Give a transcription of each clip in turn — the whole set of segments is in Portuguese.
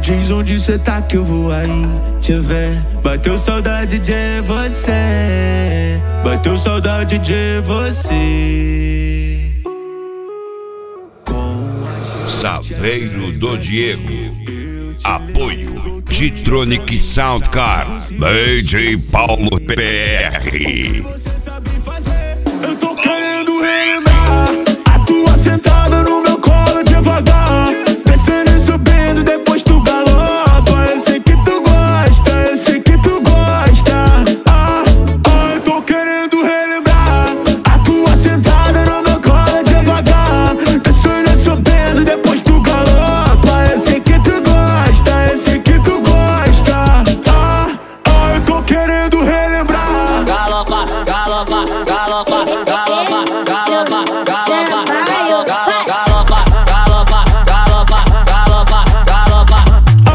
diz onde cê tá que eu vou aí te ver. Bateu saudade de você, bateu saudade de você. Saveiro do Diego. Apoio G-Tronic Soundcar, DJ Paulo PR. Eu tô querendo relembrar a tua sentada no meu colo devagar, descendo e subindo, depois tu galopa. Eu sei que tu gosta, eu sei que tu gosta. Eu tô querendo relembrar a tua sentada no meu colo devagar, descendo e subindo, depois tu galopa. Eu sei que tu gosta, eu sei que tu gosta. Eu tô querendo relembrar. Galopa, galopa, galopa, galopa, galopa, galopa, galopa, galopa, galopa, galopa, galopa.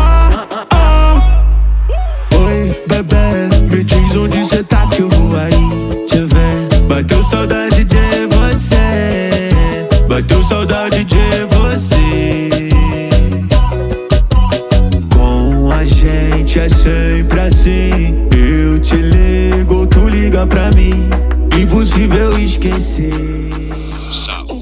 Oi, bebê, me diz onde cê tá que eu vou aí te ver. Bateu saudade de você, bateu saudade de você. Com a gente é sempre assim, eu te ligo, tu liga pra mim, impossível esquecer.